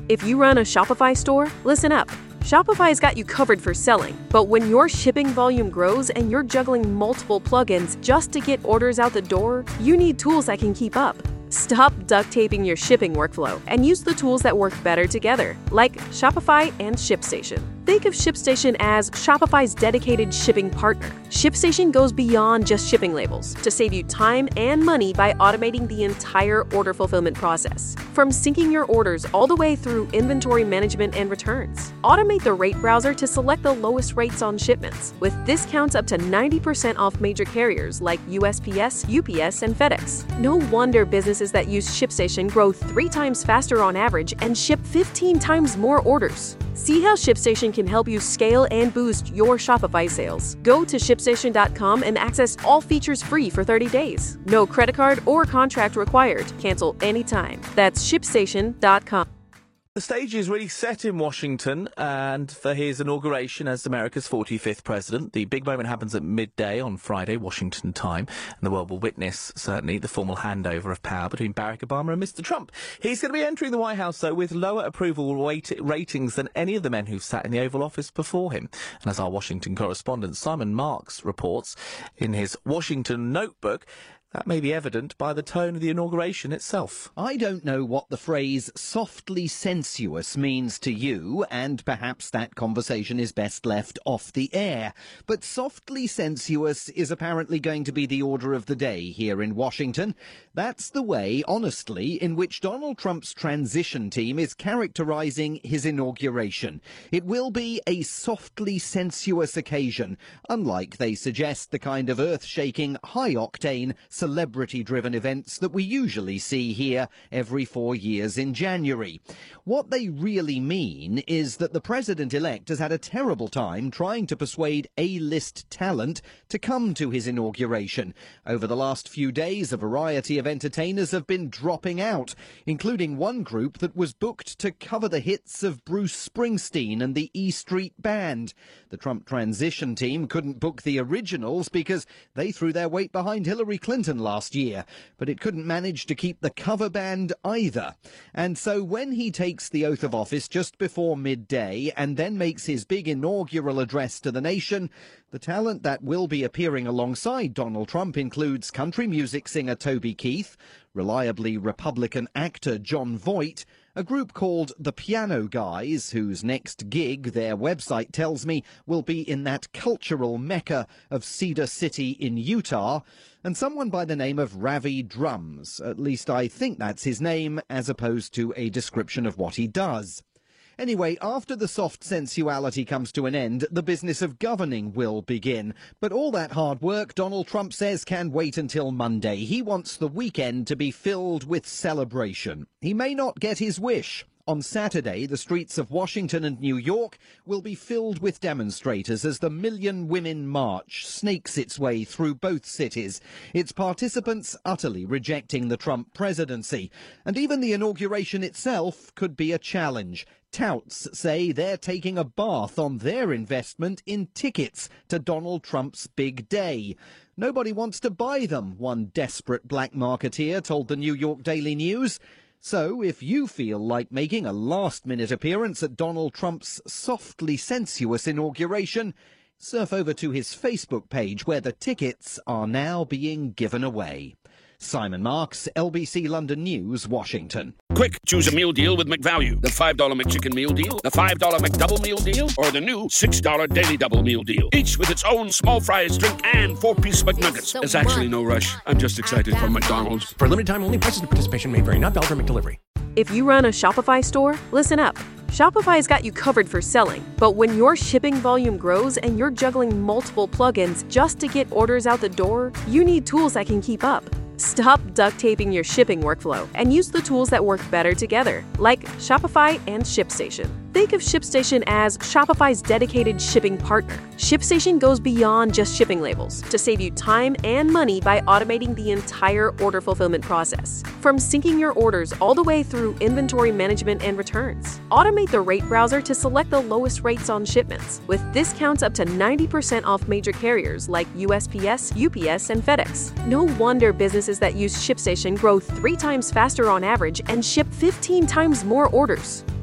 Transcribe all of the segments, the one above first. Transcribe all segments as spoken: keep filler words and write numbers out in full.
If you run a Shopify store, listen up. Shopify's got you covered for selling, but when your shipping volume grows and you're juggling multiple plugins just to get orders out the door, you need tools that can keep up. Stop duct taping your shipping workflow and use the tools that work better together, like Shopify and ShipStation. Think of ShipStation as Shopify's dedicated shipping partner. ShipStation goes beyond just shipping labels to save you time and money by automating the entire order fulfillment process. From syncing your orders all the way through inventory management and returns. Automate the rate browser to select the lowest rates on shipments, with discounts up to ninety percent off major carriers like U S P S, U P S, and FedEx. No wonder businesses that use ShipStation grow three times faster on average and ship fifteen times more orders. See how ShipStation can help you scale and boost your Shopify sales. Go to ShipStation dot com and access all features free for thirty days. No credit card or contract required. Cancel anytime. That's ShipStation dot com. The stage is really set in Washington, and for his inauguration as America's forty-fifth president. The big moment happens at midday on Friday, Washington time, and the world will witness, certainly, the formal handover of power between Barack Obama and Mister Trump. He's going to be entering the White House, though, with lower approval rate- ratings than any of the men who've sat in the Oval Office before him. And as our Washington correspondent Simon Marks reports in his Washington notebook, that may be evident by the tone of the inauguration itself. I don't know what the phrase softly sensuous means to you, and perhaps that conversation is best left off the air. But softly sensuous is apparently going to be the order of the day here in Washington. That's the way, honestly, in which Donald Trump's transition team is characterizing his inauguration. It will be a softly sensuous occasion, unlike, they suggest, the kind of earth-shaking, high-octane, celebrity-driven events that we usually see here every four years in January. What they really mean is that the president-elect has had a terrible time trying to persuade A-list talent to come to his inauguration. Over the last few days, a variety of entertainers have been dropping out, including one group that was booked to cover the hits of Bruce Springsteen and the E Street Band. The Trump transition team couldn't book the originals because they threw their weight behind Hillary Clinton last year, but it couldn't manage to keep the cover band either. And so when he takes the oath of office just before midday and then makes his big inaugural address to the nation, the talent that will be appearing alongside Donald Trump includes country music singer Toby Keith, reliably Republican actor Jon Voight, a group called the Piano Guys, whose next gig, their website tells me, will be in that cultural mecca of Cedar City in Utah, and someone by the name of Ravi Drums. At least I think that's his name, as opposed to a description of what he does. Anyway, after the soft sensuality comes to an end, the business of governing will begin. But all that hard work, Donald Trump says, can wait until Monday. He wants the weekend to be filled with celebration. He may not get his wish. On Saturday, the streets of Washington and New York will be filled with demonstrators as the Million Women March snakes its way through both cities, its participants utterly rejecting the Trump presidency. And even the inauguration itself could be a challenge. Touts say they're taking a bath on their investment in tickets to Donald Trump's big day. Nobody wants to buy them, one desperate black marketeer told the New York Daily News. So, if you feel like making a last-minute appearance at Donald Trump's softly sensuous inauguration, surf over to his Facebook page where the tickets are now being given away. Simon Marks, L B C London News, Washington. Quick, choose a meal deal with McValue. The five dollar McChicken Meal Deal, the five dollar McDouble Meal Deal, or the new six dollar Daily Double Meal Deal. Each with its own small fries, drink, and four-piece McNuggets. So There's actually no rush. I'm just excited for McDonald's. For limited time only, prices and participation may vary. Not valid for McDelivery. If you run a Shopify store, listen up. Shopify's got you covered for selling, but when your shipping volume grows and you're juggling multiple plugins just to get orders out the door, you need tools that can keep up. Stop duct taping your shipping workflow and use the tools that work better together, like Shopify and ShipStation. Think of ShipStation as Shopify's dedicated shipping partner. ShipStation goes beyond just shipping labels to save you time and money by automating the entire order fulfillment process. From syncing your orders all the way through inventory management and returns. Automate the rate browser to select the lowest rates on shipments, with discounts up to ninety percent off major carriers like U S P S, U P S, and FedEx. No wonder businesses that use ShipStation grow three times faster on average and ship fifteen times more orders.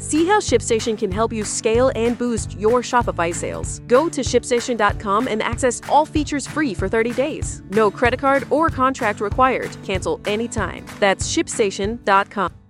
See how ShipStation can help you scale and boost your Shopify sales. Go to ship station dot com and access all features free for thirty days. No credit card or contract required. Cancel anytime. That's ship station dot com.